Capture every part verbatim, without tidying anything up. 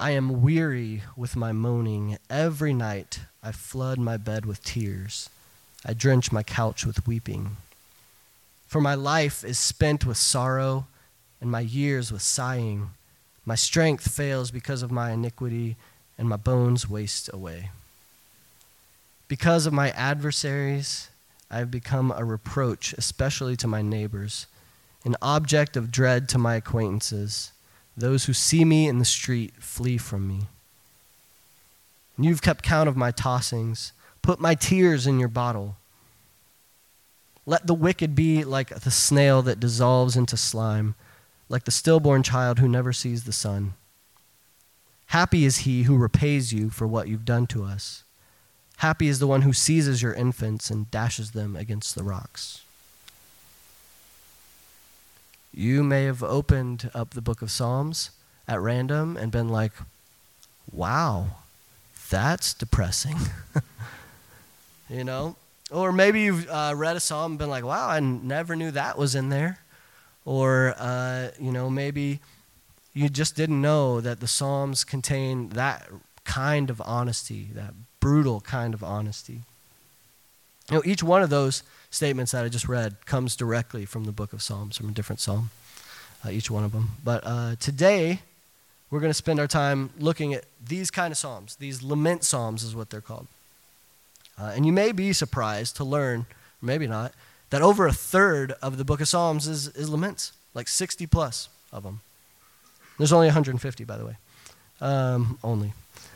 I am weary with my moaning. Every night I flood my bed with tears. I drench my couch with weeping. For my life is spent with sorrow, and my years with sighing. My strength fails because of my iniquity, and my bones waste away. Because of my adversaries, I have become a reproach, especially to my neighbors, an object of dread to my acquaintances. Those who see me in the street flee from me. And you've kept count of my tossings. Put my tears in your bottle. Let the wicked be like the snail that dissolves into slime, like the stillborn child who never sees the sun. Happy is he who repays you for what you've done to us. Happy is the one who seizes your infants and dashes them against the rocks. You may have opened up the book of Psalms at random and been like, wow, that's depressing. You know? Or maybe you've uh, read a psalm and been like, wow, I never knew that was in there. Or, uh, you know, maybe you just didn't know that the Psalms contain that kind of honesty, that brutal kind of honesty. You know, each one of those statements that I just read comes directly from the book of Psalms, from a different psalm, uh, each one of them. But uh, today, we're going to spend our time looking at these kind of psalms. These lament psalms is what they're called. Uh, and you may be surprised to learn, or maybe not, that over a third of the book of Psalms is, is laments, like sixty plus of them. There's only one hundred fifty, by the way. Um, only.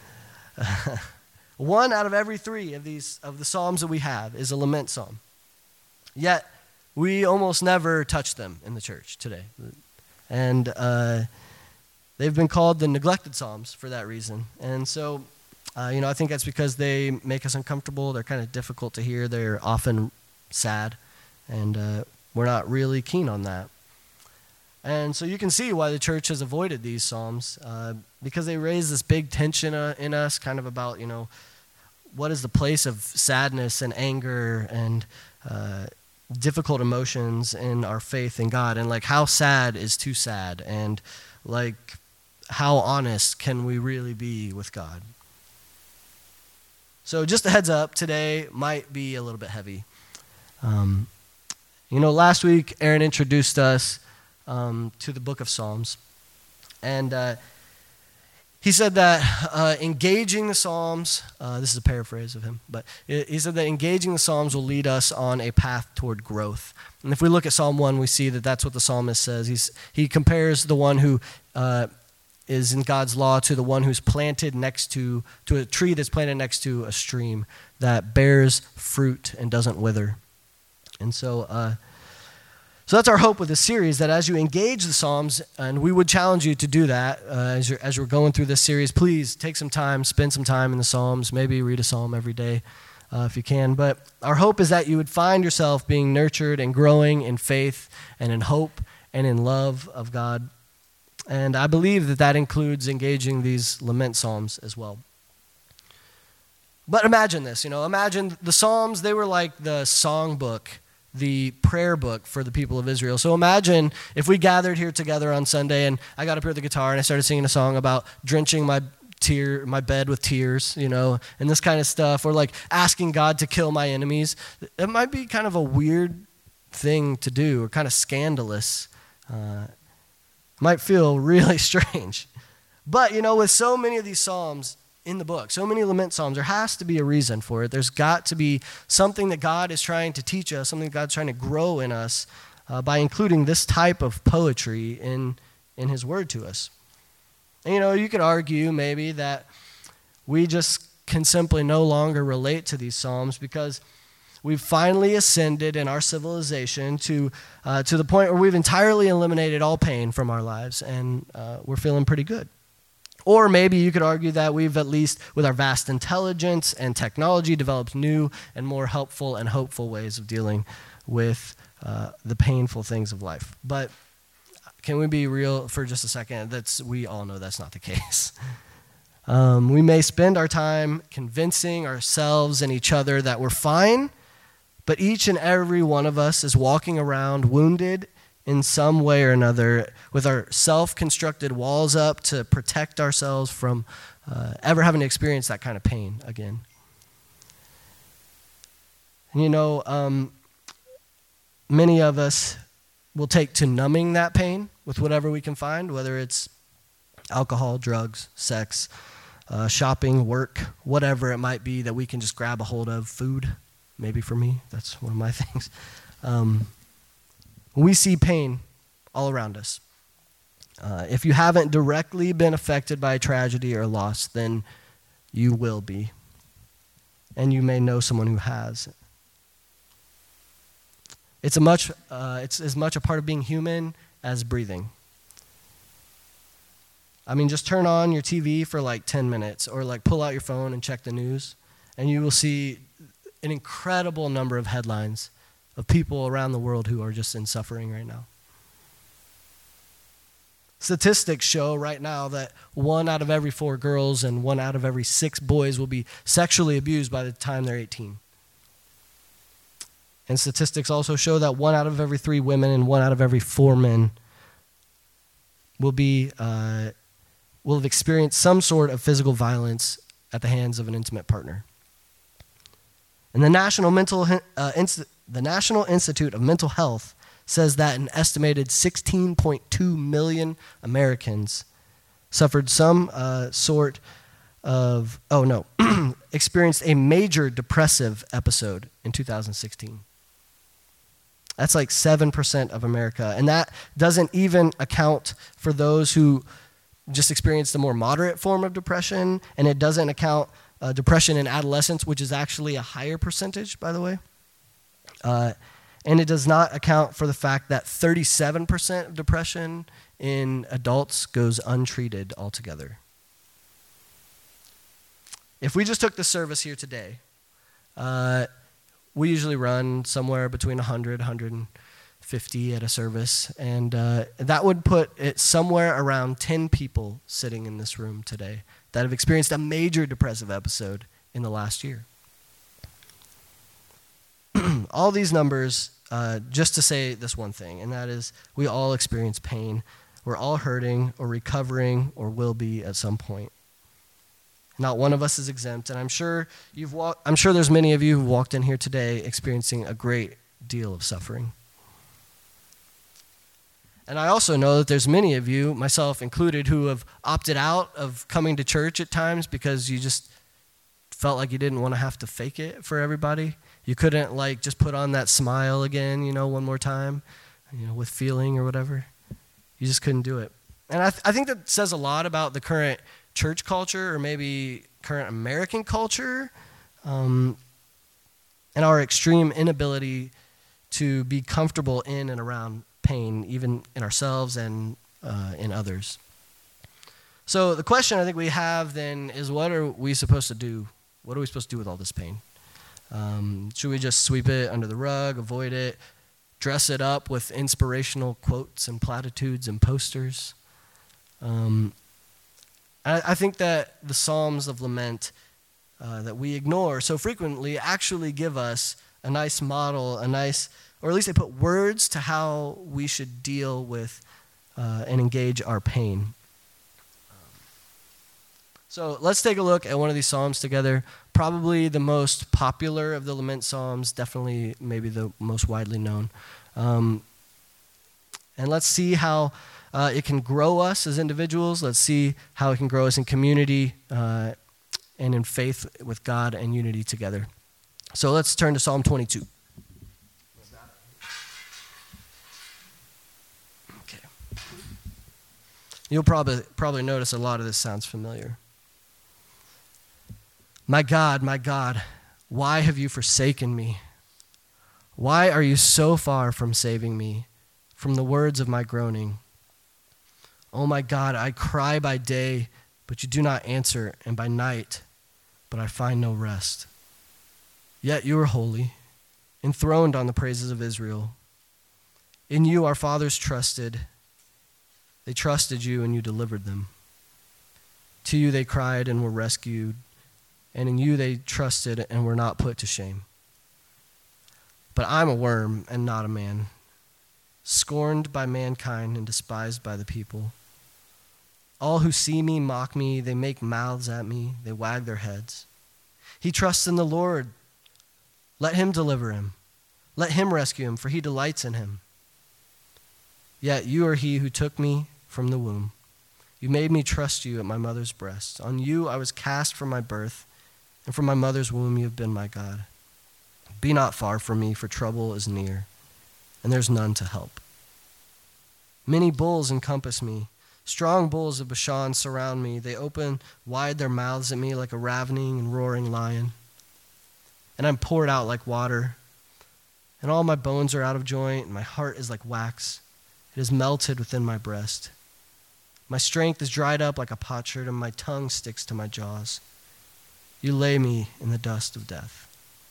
One out of every three of these of the psalms that we have is a lament psalm. Yet, we almost never touch them in the church today. And uh, they've been called the neglected psalms for that reason. And so, uh, you know, I think that's because they make us uncomfortable. They're kind of difficult to hear. They're often sad. And uh, we're not really keen on that. And so you can see why the church has avoided these psalms, uh, because they raise this big tension uh, in us, kind of about, you know, what is the place of sadness and anger and uh, difficult emotions in our faith in God, and like how sad is too sad, and like how honest can we really be with God. So just a heads up, today might be a little bit heavy. Um, you know, last week Aaron introduced us um, to the book of Psalms, and uh, he said that uh, engaging the Psalms, uh, this is a paraphrase of him, but he said that engaging the Psalms will lead us on a path toward growth. And if we look at Psalm one, we see that that's what the psalmist says. He's, he compares the one who uh, is in God's law to the one who's planted next to, to a tree that's planted next to a stream that bears fruit and doesn't wither. And so... Uh, So that's our hope with this series, that as you engage the Psalms, and we would challenge you to do that uh, as, you're, as you're going through this series, please take some time, spend some time in the Psalms, maybe read a Psalm every day uh, if you can. But our hope is that you would find yourself being nurtured and growing in faith and in hope and in love of God. And I believe that that includes engaging these lament Psalms as well. But imagine this, you know, imagine the Psalms, they were like the songbook, the prayer book for the people of Israel. So imagine if we gathered here together on Sunday and I got up here with the guitar and I started singing a song about drenching my tear, my bed with tears, you know, and this kind of stuff, or like asking God to kill my enemies. It might be kind of a weird thing to do, or kind of scandalous. Uh, might feel really strange. But, you know, with so many of these Psalms in the book, so many lament psalms, there has to be a reason for it. There's got to be something that God is trying to teach us, something God's trying to grow in us uh, by including this type of poetry in, in his word to us. And, you know, you could argue maybe that we just can simply no longer relate to these psalms because we've finally ascended in our civilization to uh, to the point where we've entirely eliminated all pain from our lives, and uh, we're feeling pretty good. Or maybe you could argue that we've, at least with our vast intelligence and technology, developed new and more helpful and hopeful ways of dealing with uh, the painful things of life. But can we be real for just a second? That's, we all know that's not the case. Um, we may spend our time convincing ourselves and each other that we're fine, but each and every one of us is walking around wounded in some way or another with our self-constructed walls up to protect ourselves from uh, ever having to experience that kind of pain again. And you know, um, many of us will take to numbing that pain with whatever we can find, whether it's alcohol, drugs, sex, uh, shopping, work, whatever it might be that we can just grab a hold of. Food, maybe for me, that's one of my things. Um, we see pain all around us. Uh, if you haven't directly been affected by tragedy or loss, then you will be. And you may know someone who has. It's a much, uh, it's as much a part of being human as breathing. I mean, just turn on your T V for like ten minutes or like pull out your phone and check the news, and you will see an incredible number of headlines of people around the world who are just in suffering right now. Statistics show right now that one out of every four girls and one out of every six boys will be sexually abused by the time they're eighteen. And statistics also show that one out of every three women and one out of every four men will be uh, will have experienced some sort of physical violence at the hands of an intimate partner. And the National Mental uh, Inst- the National Institute of Mental Health says that an estimated sixteen point two million Americans suffered some uh, sort of oh no experienced a major depressive episode in two thousand sixteen. That's like seven percent of America. And that doesn't even account for those who just experienced a more moderate form of depression, and it doesn't account uh, depression in adolescence, which is actually a higher percentage, by the way. Uh, and it does not account for the fact that thirty-seven percent of depression in adults goes untreated altogether. If we just took the service here today, uh, we usually run somewhere between one hundred, one hundred fifty at a service, and uh, that would put it somewhere around ten people sitting in this room today that have experienced a major depressive episode in the last year. All these numbers, uh, just to say this one thing, and that is we all experience pain. We're all hurting or recovering or will be at some point. Not one of us is exempt, and I'm sure you've walked, I'm sure there's many of you who walked in here today experiencing a great deal of suffering. And I also know that there's many of you, myself included, who have opted out of coming to church at times because you just felt like you didn't want to have to fake it for everybody. You couldn't like just put on that smile again, you know, one more time, you know, with feeling or whatever. You just couldn't do it. And I, th- I think that says a lot about the current church culture, or maybe current American culture, um, and our extreme inability to be comfortable in and around pain, even in ourselves and uh, in others. So the question I think we have then is, what are we supposed to do? What are we supposed to do with all this pain? Um, should we just sweep it under the rug, avoid it, dress it up with inspirational quotes and platitudes and posters? Um, I, I think that the Psalms of Lament uh, that we ignore so frequently actually give us a nice model, a nice, or at least they put words to how we should deal with uh, and engage our pain. So let's take a look at one of these Psalms together. Probably the most popular of the Lament Psalms, definitely maybe the most widely known. Um, and let's see how uh, it can grow us as individuals. Let's see how it can grow us in community uh, and in faith with God and unity together. So let's turn to Psalm twenty-two. Okay. You'll probably probably notice a lot of this sounds familiar. My God, my God, why have you forsaken me? Why are you so far from saving me, from the words of my groaning? Oh my God, I cry by day, but you do not answer, and by night, but I find no rest. Yet you are holy, enthroned on the praises of Israel. In you our fathers trusted. They trusted you, and you delivered them. To you they cried and were rescued. And in you they trusted and were not put to shame. But I'm a worm and not a man, scorned by mankind and despised by the people. All who see me mock me, they make mouths at me, they wag their heads. He trusts in the Lord. Let him deliver him. Let him rescue him, for he delights in him. Yet you are he who took me from the womb. You made me trust you at my mother's breast. On you I was cast from my birth, and from my mother's womb you have been my God. Be not far from me, for trouble is near, and there's none to help. Many bulls encompass me. Strong bulls of Bashan surround me. They open wide their mouths at me like a ravening and roaring lion. And I'm poured out like water, and all my bones are out of joint, and my heart is like wax. It is melted within my breast. My strength is dried up like a potsherd, and my tongue sticks to my jaws. You lay me in the dust of death.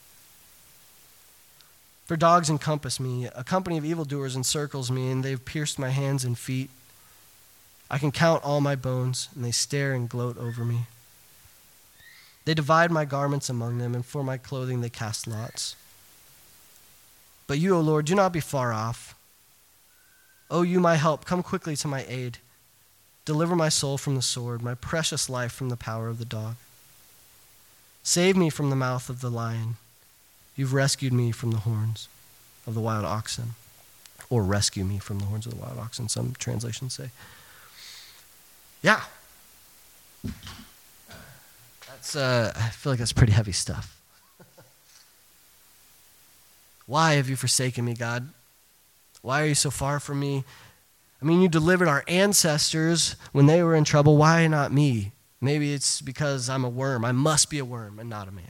For dogs encompass me, a company of evildoers encircles me, and they've pierced my hands and feet. I can count all my bones, and they stare and gloat over me. They divide my garments among them, and for my clothing they cast lots. But you, O Lord, do not be far off. O you, my help, come quickly to my aid. Deliver my soul from the sword, my precious life from the power of the dog. Save me from the mouth of the lion. You've rescued me from the horns of the wild oxen. Or rescue me from the horns of the wild oxen, some translations say. Yeah. That's, uh, I feel like that's pretty heavy stuff. Why have you forsaken me, God? Why are you so far from me? I mean, you delivered our ancestors when they were in trouble. Why not me? Maybe it's because I'm a worm. I must be a worm and not a man.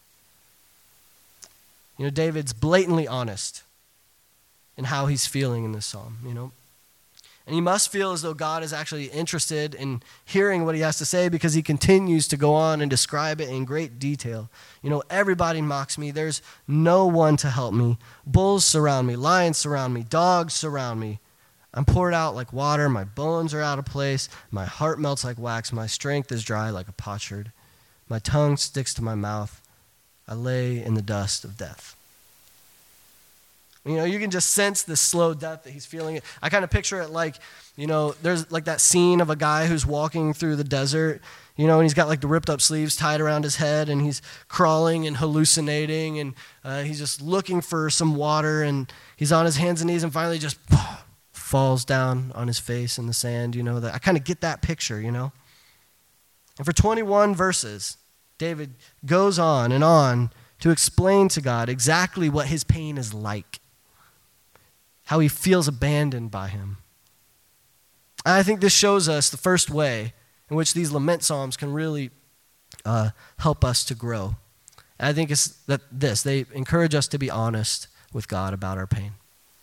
You know, David's blatantly honest in how he's feeling in this psalm, you know. And he must feel as though God is actually interested in hearing what he has to say, because he continues to go on and describe it in great detail. You know, everybody mocks me. There's no one to help me. Bulls surround me. Lions surround me. Dogs surround me. I'm poured out like water. My bones are out of place. My heart melts like wax. My strength is dry like a potsherd. My tongue sticks to my mouth. I lay in the dust of death. You know, you can just sense the slow death that he's feeling. I kind of picture it like, you know, there's like that scene of a guy who's walking through the desert, you know, and he's got like the ripped up sleeves tied around his head, and he's crawling and hallucinating, and uh, he's just looking for some water, and he's on his hands and knees, and finally just falls down on his face in the sand, you know. That I kind of get that picture, you know. And for twenty-one verses, David goes on and on to explain to God exactly what his pain is like, how he feels abandoned by him. And I think this shows us the first way in which these lament psalms can really uh, help us to grow. And I think it's that this, they encourage us to be honest with God about our pain.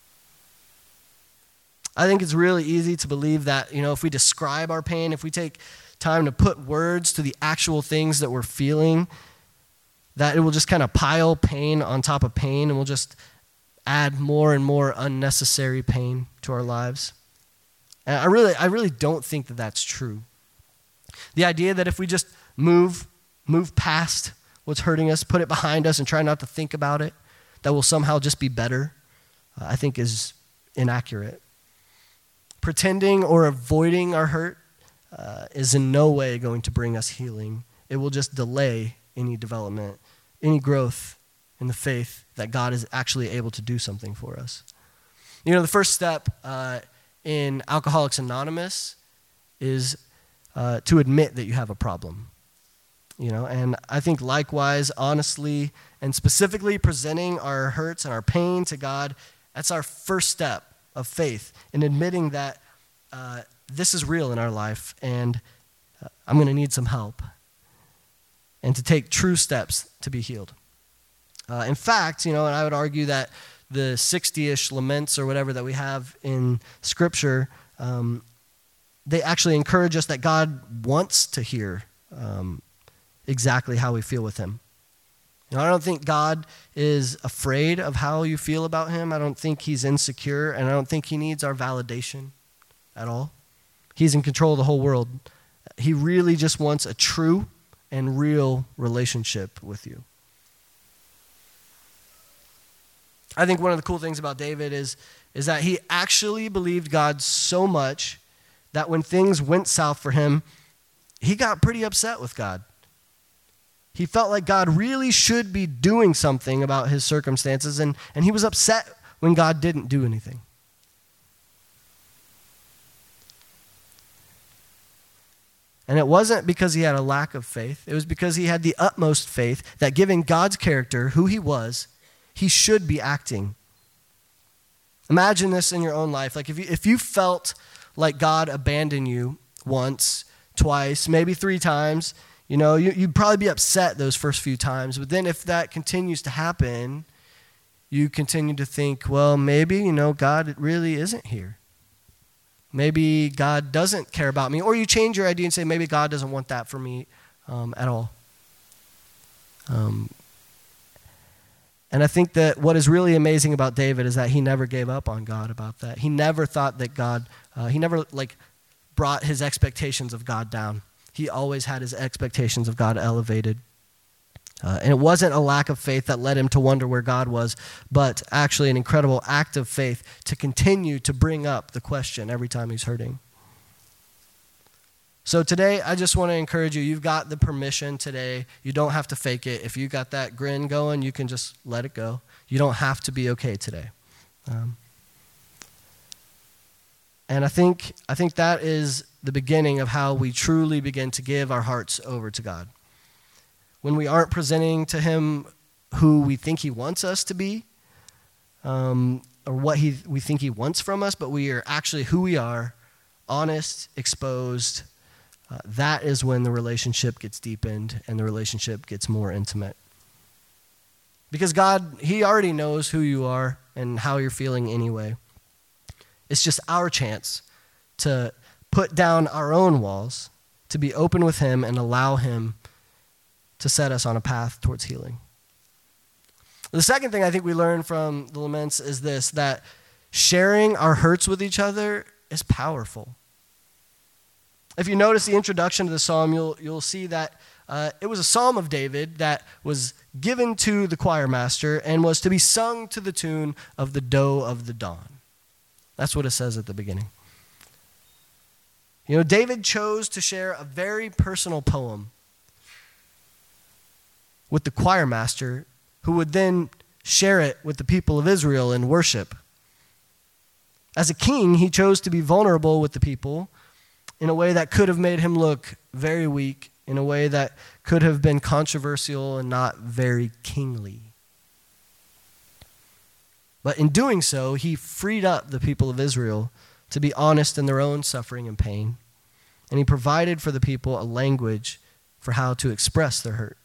I think it's really easy to believe that, you know, if we describe our pain, if we take time to put words to the actual things that we're feeling, that it will just kind of pile pain on top of pain, and we'll just add more and more unnecessary pain to our lives. And I really, I really don't think that that's true. The idea that if we just move, move past what's hurting us, put it behind us, and try not to think about it, that will somehow just be better, uh, I think is inaccurate. Pretending or avoiding our hurt uh, is in no way going to bring us healing. It will just delay any development, any growth in the faith that God is actually able to do something for us. You know, the first step uh, in Alcoholics Anonymous is uh, to admit that you have a problem. You know, and I think likewise, honestly and specifically presenting our hurts and our pain to God, that's our first step of faith in admitting that uh, this is real in our life, and uh, I'm going to need some help, and to take true steps to be healed. Uh, in fact, you know, and I would argue that the sixty-ish laments or whatever that we have in Scripture, um, they actually encourage us that God wants to hear um, exactly how we feel with him. You know, I don't think God is afraid of how you feel about him. I don't think he's insecure, and I don't think he needs our validation at all. He's in control of the whole world. He really just wants a true and real relationship with you. I think one of the cool things about David is, is that he actually believed God so much that when things went south for him, he got pretty upset with God. He felt like God really should be doing something about his circumstances, and, and he was upset when God didn't do anything. And it wasn't because he had a lack of faith. It was because he had the utmost faith that given God's character, who he was, he should be acting. Imagine this in your own life. Like if you, if you felt like God abandoned you once, twice, maybe three times, you know, you, you'd probably be upset those first few times. But then if that continues to happen, you continue to think, well, maybe, you know, God really isn't here. Maybe God doesn't care about me. Or you change your idea and say, maybe God doesn't want that for me um, at all. Um, and I think that what is really amazing about David is that he never gave up on God about that. He never thought that God, uh, he never like brought his expectations of God down. He always had his expectations of God elevated. Uh, and it wasn't a lack of faith that led him to wonder where God was, but actually an incredible act of faith to continue to bring up the question every time he's hurting. So today, I just want to encourage you, you've got the permission today. You don't have to fake it. If you got that grin going, you can just let it go. You don't have to be okay today. Um, and I think, I think that is the beginning of how we truly begin to give our hearts over to God. When we aren't presenting to him who we think he wants us to be, um, or what he we think he wants from us, but we are actually who we are, honest, exposed, uh, that is when the relationship gets deepened and the relationship gets more intimate. Because God, he already knows who you are and how you're feeling anyway. It's just our chance to put down our own walls, to be open with him and allow him to set us on a path towards healing. The second thing I think we learn from the laments is this, that sharing our hurts with each other is powerful. If you notice the introduction to the psalm, you'll, you'll see that uh, it was a psalm of David that was given to the choir master and was to be sung to the tune of the doe of the dawn. That's what it says at the beginning. You know, David chose to share a very personal poem with the choir master, who would then share it with the people of Israel in worship. As a king, he chose to be vulnerable with the people in a way that could have made him look very weak, in a way that could have been controversial and not very kingly. But in doing so, he freed up the people of Israel to be honest in their own suffering and pain. And he provided for the people a language for how to express their hurt.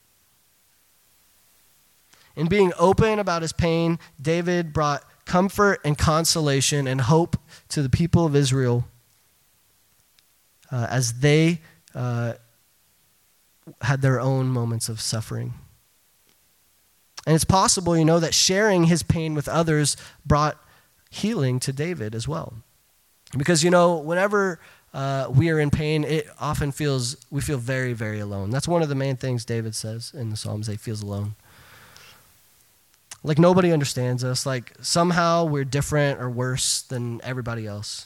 In being open about his pain, David brought comfort and consolation and hope to the people of Israel uh, as they uh, had their own moments of suffering. And it's possible, you know, that sharing his pain with others brought healing to David as well. Because, you know, whenever uh, we are in pain, it often feels, we feel very, very alone. That's one of the main things David says in the Psalms, he feels alone. Like nobody understands us. Like somehow we're different or worse than everybody else.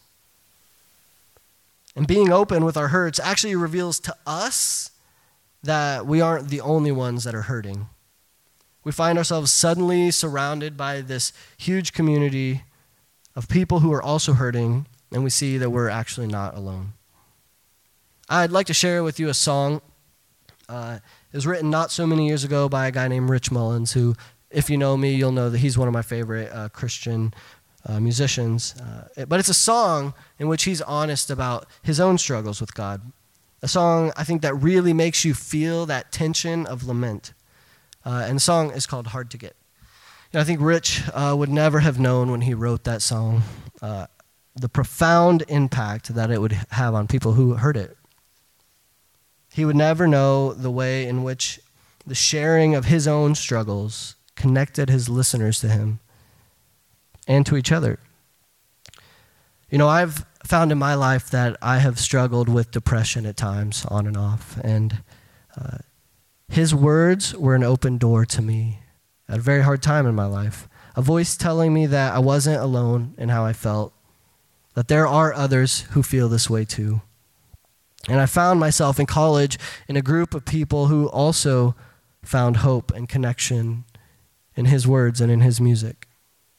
And being open with our hurts actually reveals to us that we aren't the only ones that are hurting. We find ourselves suddenly surrounded by this huge community of people who are also hurting, and we see that we're actually not alone. I'd like to share with you a song. Uh, it was written not so many years ago by a guy named Rich Mullins, who, if you know me, you'll know that he's one of my favorite uh, Christian uh, musicians. Uh, but it's a song in which he's honest about his own struggles with God. A song, I think, that really makes you feel that tension of lament. Uh, and the song is called Hard to Get. You know, I think Rich uh, would never have known when he wrote that song uh, the profound impact that it would have on people who heard it. He would never know the way in which the sharing of his own struggles connected his listeners to him and to each other. You know, I've found in my life that I have struggled with depression at times, on and off, and uh, his words were an open door to me at a very hard time in my life. a voice telling me that I wasn't alone in how I felt, that there are others who feel this way too. And I found myself in college in a group of people who also found hope and connection in his words and in his music.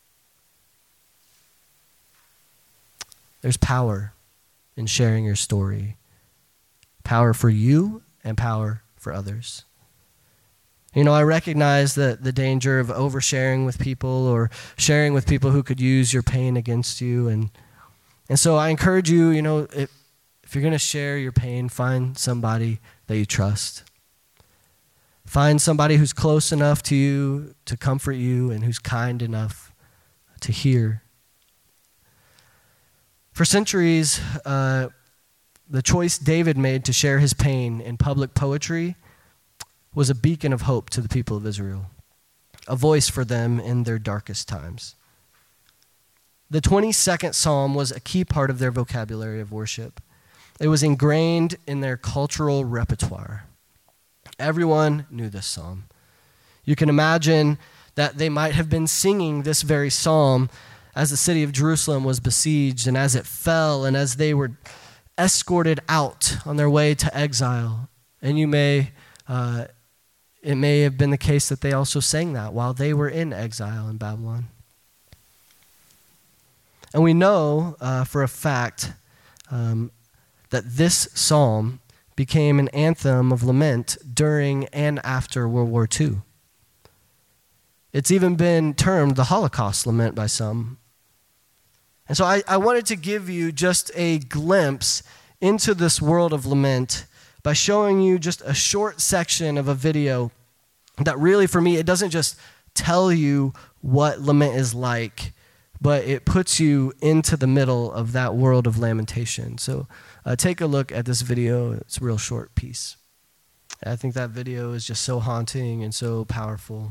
There's power in sharing your story. Power for you and power for others. You know, I recognize the, the danger of oversharing with people or sharing with people who could use your pain against you. And and so I encourage you, you know, if, if you're going to share your pain, find somebody that you trust. Find somebody who's close enough to you to comfort you and who's kind enough to hear. For centuries, uh, the choice David made to share his pain in public poetry was a beacon of hope to the people of Israel, a voice for them in their darkest times. The twenty-second Psalm was a key part of their vocabulary of worship. It was ingrained in their cultural repertoire. Everyone knew this psalm. You can imagine that they might have been singing this very psalm as the city of Jerusalem was besieged and as it fell and as they were escorted out on their way to exile. And you may, uh, it may have been the case that they also sang that while they were in exile in Babylon. And we know uh, for a fact um, that this psalm became an anthem of lament during and after World War Two. It's even been termed the Holocaust lament by some. And so I, I wanted to give you just a glimpse into this world of lament by showing you just a short section of a video that really, for me, it doesn't just tell you what lament is like, but it puts you into the middle of that world of lamentation. So uh, take a look at this video. It's a real short piece. I think that video is just so haunting and so powerful.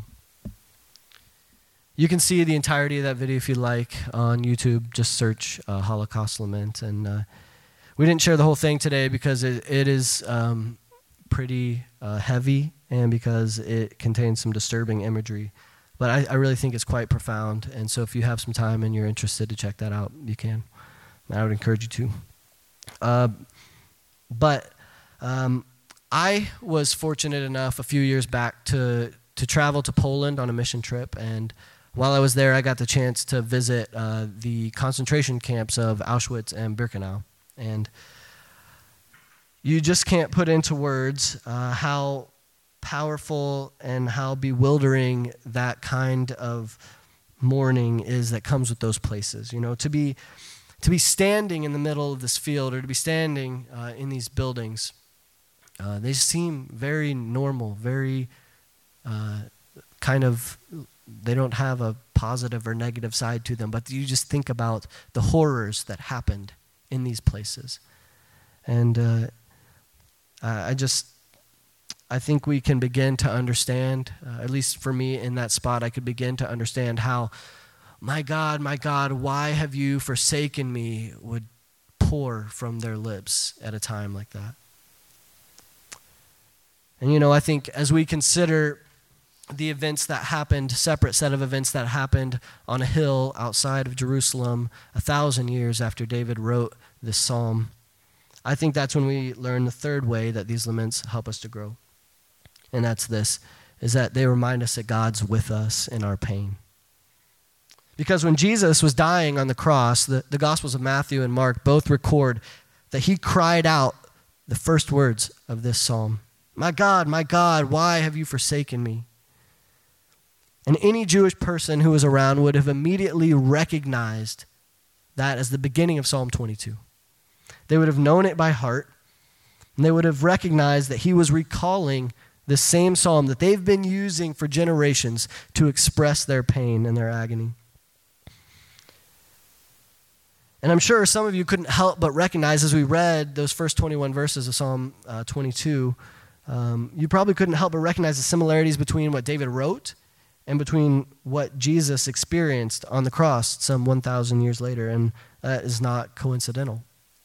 You can see the entirety of that video if you like on YouTube. Just search uh, Holocaust Lament. And uh, we didn't share the whole thing today because it, it is um, pretty uh, heavy and because it contains some disturbing imagery. But I, I really think it's quite profound. And so if you have some time and you're interested to check that out, you can. I would encourage you to. Uh, but um, I was fortunate enough a few years back to, to travel to Poland on a mission trip. And while I was there, I got the chance to visit uh, the concentration camps of Auschwitz and Birkenau. And you just can't put into words uh, how powerful and how bewildering that kind of mourning is that comes with those places. You know, to be to be standing in the middle of this field or to be standing uh, in these buildings, uh, they seem very normal, very uh, kind of, they don't have a positive or negative side to them, but you just think about the horrors that happened in these places. And uh, I just, I think we can begin to understand, uh, at least for me in that spot, I could begin to understand how, my God, my God, why have you forsaken me, would pour from their lips at a time like that. And you know, I think as we consider the events that happened, separate set of events that happened on a hill outside of Jerusalem a thousand years after David wrote this psalm, I think that's when we learn the third way that these laments help us to grow. And that's this, is that they remind us that God's with us in our pain. Because when Jesus was dying on the cross, the, the Gospels of Matthew and Mark both record that he cried out the first words of this psalm. My God, my God, why have you forsaken me? And any Jewish person who was around would have immediately recognized that as the beginning of Psalm twenty-two. They would have known it by heart, and they would have recognized that he was recalling the same psalm that they've been using for generations to express their pain and their agony. And I'm sure some of you couldn't help but recognize as we read those first twenty-one verses of Psalm uh, twenty-two, um, you probably couldn't help but recognize the similarities between what David wrote and between what Jesus experienced on the cross some one thousand years later, and that is not coincidental.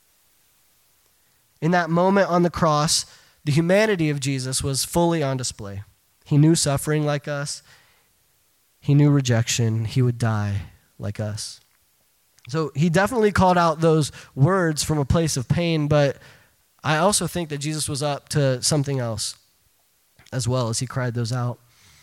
In that moment on the cross, the humanity of Jesus was fully on display. He knew suffering like us. He knew rejection. He would die like us. So he definitely called out those words from a place of pain, but I also think that Jesus was up to something else as well as he cried those out.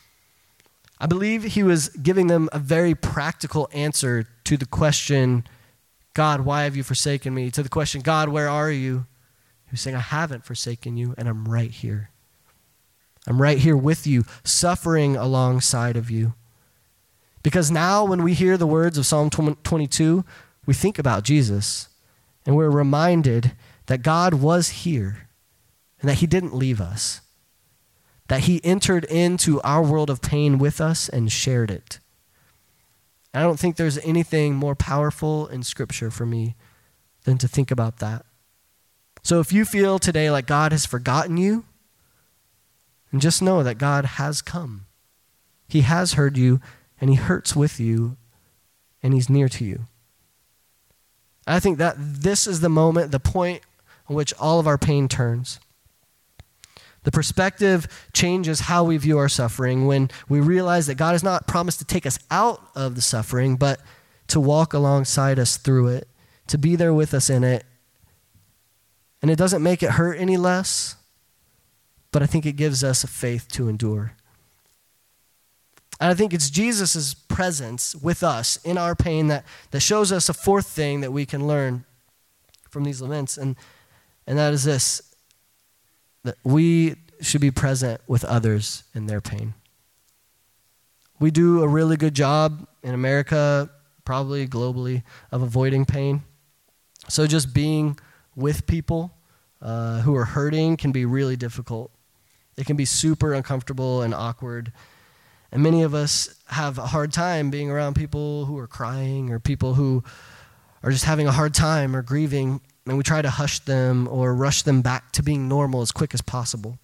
I believe he was giving them a very practical answer to the question, God, why have you forsaken me? To the question, God, where are you? He was saying, I haven't forsaken you, and I'm right here. I'm right here with you, suffering alongside of you. Because now when we hear the words of Psalm twenty-two, we think about Jesus, and we're reminded that God was here and that he didn't leave us, that he entered into our world of pain with us and shared it. And I don't think there's anything more powerful in Scripture for me than to think about that. So if you feel today like God has forgotten you, and just know that God has come. He has heard you, and he hurts with you, and he's near to you. I think that this is the moment, the point on which all of our pain turns. The perspective changes how we view our suffering when we realize that God has not promised to take us out of the suffering, but to walk alongside us through it, to be there with us in it. And it doesn't make it hurt any less, but I think it gives us a faith to endure. And I think it's Jesus' presence with us in our pain that, that shows us a fourth thing that we can learn from these laments, and, and that is this, that we should be present with others in their pain. We do a really good job in America, probably globally, of avoiding pain. So just being with people uh, who are hurting can be really difficult. It can be super uncomfortable and awkward. And many of us have a hard time being around people who are crying or people who are just having a hard time or grieving, and we try to hush them or rush them back to being normal as quick as possible.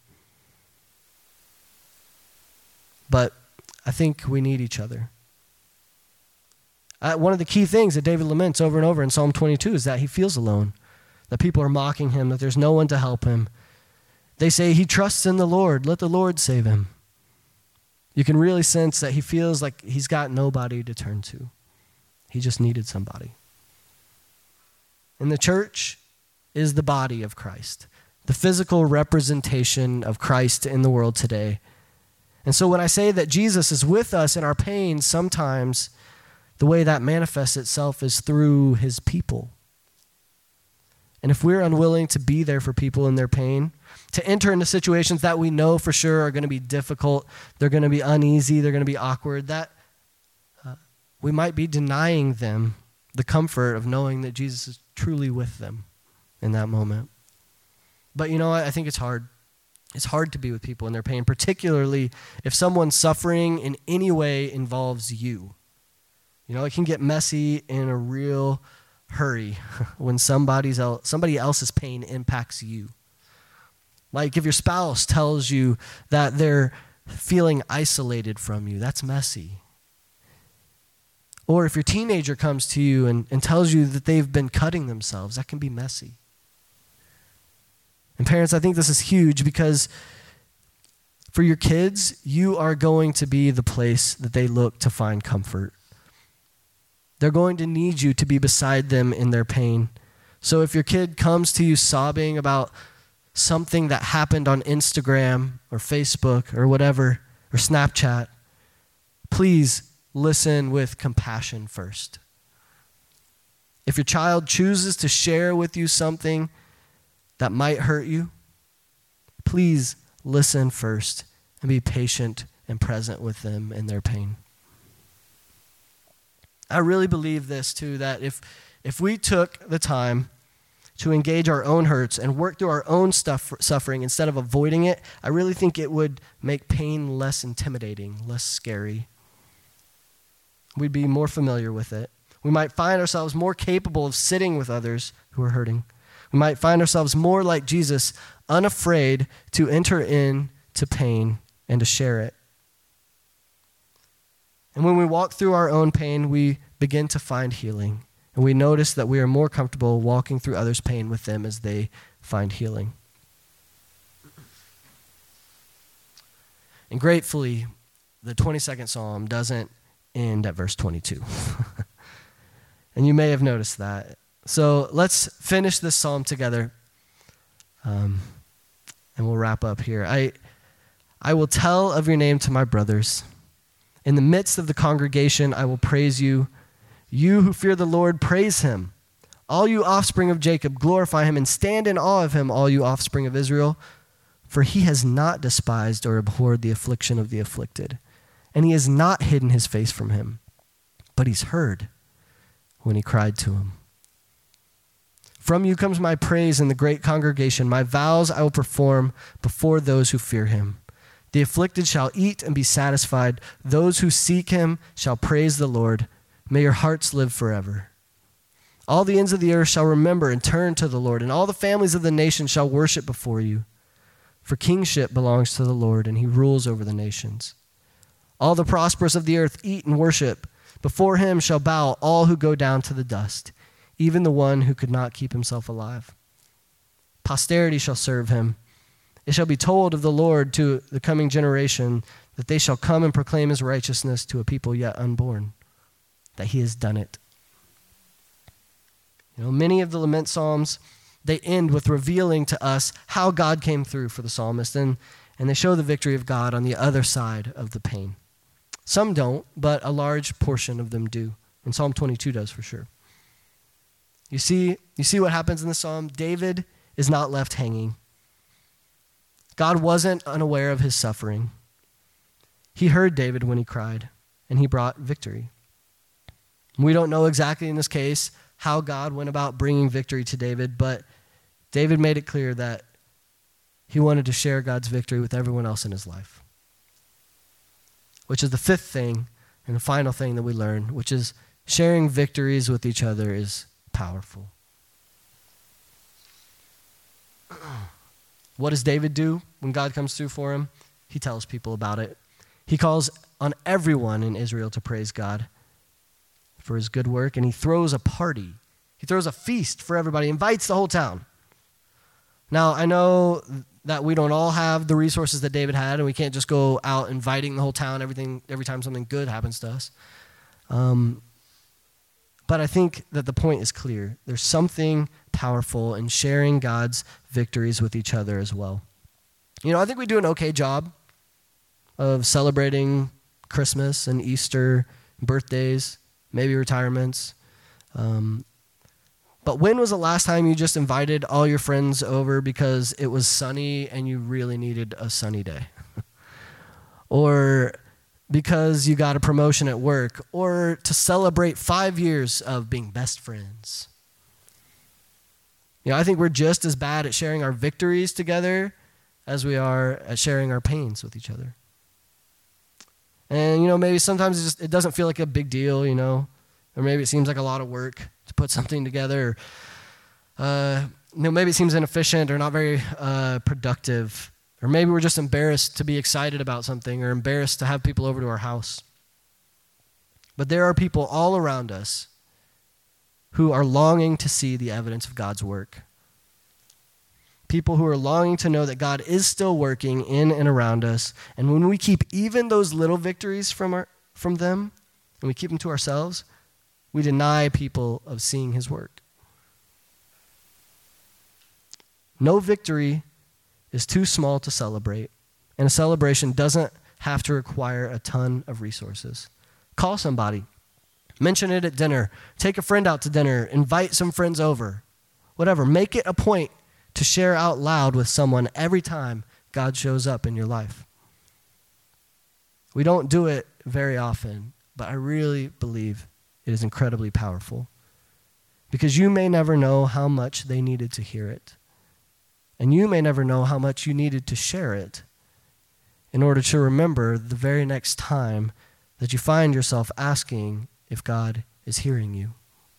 But I think we need each other. Uh, one of the key things that David laments over and over in Psalm twenty-two is that he feels alone, that people are mocking him, that there's no one to help him. They say he trusts in the Lord. Let the Lord save him. You can really sense that he feels like he's got nobody to turn to. He just needed somebody. And the church is the body of Christ, the physical representation of Christ in the world today. And so when I say that Jesus is with us in our pain, sometimes the way that manifests itself is through his people. And if we're unwilling to be there for people in their pain, to enter into situations that we know for sure are going to be difficult, they're going to be uneasy, they're going to be awkward, that uh, we might be denying them the comfort of knowing that Jesus is truly with them in that moment. But you know what? I think it's hard. It's hard to be with people in their pain, particularly if someone's suffering in any way involves you. You know, it can get messy in a real hurry when somebody's else, somebody else's pain impacts you. Like if your spouse tells you that they're feeling isolated from you, that's messy. Or if your teenager comes to you and, and tells you that they've been cutting themselves, that can be messy. And parents, I think this is huge because for your kids, you are going to be the place that they look to find comfort. They're going to need you to be beside them in their pain. So if your kid comes to you sobbing about something that happened on Instagram or Facebook or whatever, or Snapchat, please listen with compassion first. If your child chooses to share with you something that might hurt you, please listen first and be patient and present with them in their pain. I really believe this too, that if if we took the time to engage our own hurts and work through our own stuff, suffering instead of avoiding it, I really think it would make pain less intimidating, less scary. We'd be more familiar with it. We might find ourselves more capable of sitting with others who are hurting. We might find ourselves more like Jesus, unafraid to enter into pain and to share it. And when we walk through our own pain, we begin to find healing. And we notice that we are more comfortable walking through others' pain with them as they find healing. And gratefully, the twenty-second Psalm doesn't end at verse twenty-two. And you may have noticed that. So let's finish this psalm together, um, and we'll wrap up here. I, I will tell of your name to my brothers. In the midst of the congregation, I will praise you. You who fear the Lord, praise him. All you offspring of Jacob, glorify him and stand in awe of him, all you offspring of Israel. For he has not despised or abhorred the affliction of the afflicted, and he has not hidden his face from him, but he's heard when he cried to him. From you comes my praise in the great congregation. My vows I will perform before those who fear him. The afflicted shall eat and be satisfied. Those who seek him shall praise the Lord. May your hearts live forever. All the ends of the earth shall remember and turn to the Lord, and all the families of the nations shall worship before you. For kingship belongs to the Lord, and he rules over the nations. All the prosperous of the earth eat and worship. Before him shall bow all who go down to the dust, even the one who could not keep himself alive. Posterity shall serve him. It shall be told of the Lord to the coming generation that they shall come and proclaim his righteousness to a people yet unborn, that he has done it. You know, many of the lament psalms, they end with revealing to us how God came through for the psalmist, and, and they show the victory of God on the other side of the pain. Some don't, but a large portion of them do. And Psalm twenty-two does for sure. You see, you see what happens in the psalm? David is not left hanging. God wasn't unaware of his suffering. He heard David when he cried, and he brought victory. We don't know exactly in this case how God went about bringing victory to David, but David made it clear that he wanted to share God's victory with everyone else in his life. Which is the fifth thing and the final thing that we learn, which is sharing victories with each other is powerful. What does David do when God comes through for him? He tells people about it. He calls on everyone in Israel to praise God for his good work, and he throws a party. He throws a feast for everybody, invites the whole town. Now, I know that we don't all have the resources that David had, and we can't just go out inviting the whole town everything every time something good happens to us. Um, but I think that the point is clear. There's something powerful in sharing God's victories with each other as well. You know, I think we do an okay job of celebrating Christmas and Easter, birthdays, maybe retirements. Um, but when was the last time you just invited all your friends over because it was sunny and you really needed a sunny day? Or because you got a promotion at work, or to celebrate five years of being best friends? You know, I think we're just as bad at sharing our victories together as we are at sharing our pains with each other. And, you know, maybe sometimes it, just, it doesn't feel like a big deal, you know, or maybe it seems like a lot of work to put something together. Or, uh, you know, maybe it seems inefficient or not very uh, productive. Or maybe we're just embarrassed to be excited about something, or embarrassed to have people over to our house. But there are people all around us who are longing to see the evidence of God's work. People who are longing to know that God is still working in and around us. And when we keep even those little victories from our, from them, and we keep them to ourselves, we deny people of seeing his work. No victory is too small to celebrate, and a celebration doesn't have to require a ton of resources. Call somebody. Mention it at dinner. Take a friend out to dinner. Invite some friends over. Whatever. Make it a point to share out loud with someone every time God shows up in your life. We don't do it very often, but I really believe it is incredibly powerful, because you may never know how much they needed to hear it, and you may never know how much you needed to share it in order to remember the very next time that you find yourself asking if God is hearing you.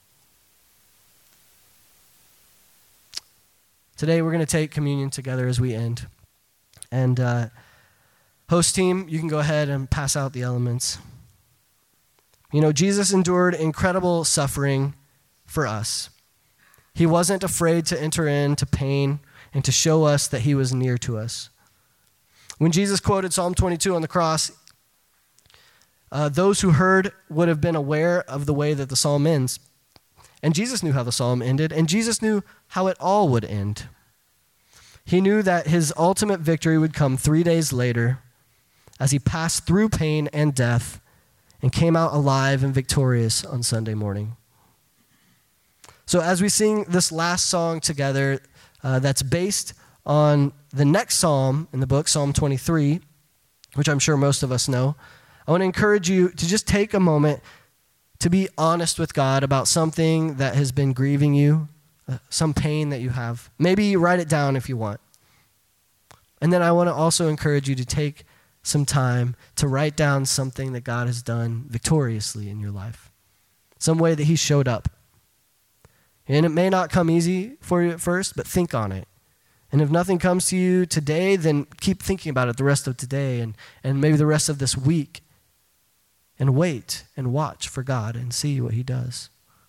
Today we're going to take communion together as we end. And uh, host team, you can go ahead and pass out the elements. You know, Jesus endured incredible suffering for us. He wasn't afraid to enter into pain and to show us that he was near to us. When Jesus quoted Psalm twenty-two on the cross, uh, those who heard would have been aware of the way that the psalm ends. And Jesus knew how the psalm ended, and Jesus knew how it all would end. He knew that his ultimate victory would come three days later as he passed through pain and death and came out alive and victorious on Sunday morning. So as we sing this last song together, uh, that's based on the next psalm in the book, Psalm twenty-three, which I'm sure most of us know, I want to encourage you to just take a moment to be honest with God about something that has been grieving you, uh, some pain that you have. Maybe write it down if you want. And then I want to also encourage you to take some time to write down something that God has done victoriously in your life, some way that he showed up. And it may not come easy for you at first, but think on it. And if nothing comes to you today, then keep thinking about it the rest of today and, and maybe the rest of this week. And wait and watch for God and see what he does.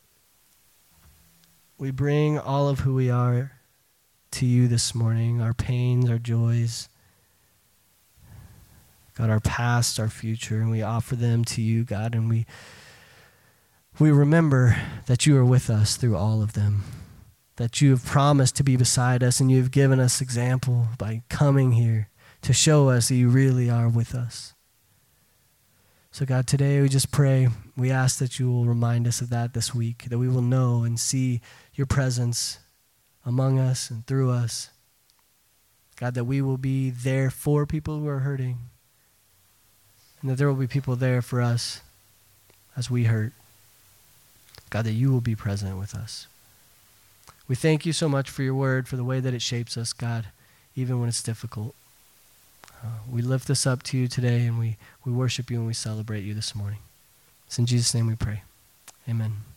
We bring all of who we are to you this morning, our pains, our joys, God, our past, our future, and we offer them to you, God, and we we remember that you are with us through all of them, that you have promised to be beside us, and you have given us example by coming here to show us that you really are with us. So God, today we just pray, we ask that you will remind us of that this week, that we will know and see your presence among us and through us. God, that we will be there for people who are hurting, and that there will be people there for us as we hurt. God, that you will be present with us. We thank you so much for your word, for the way that it shapes us, God, even when it's difficult. Uh, we lift this up to you today, and we, we worship you and we celebrate you this morning. It's in Jesus' name we pray. Amen.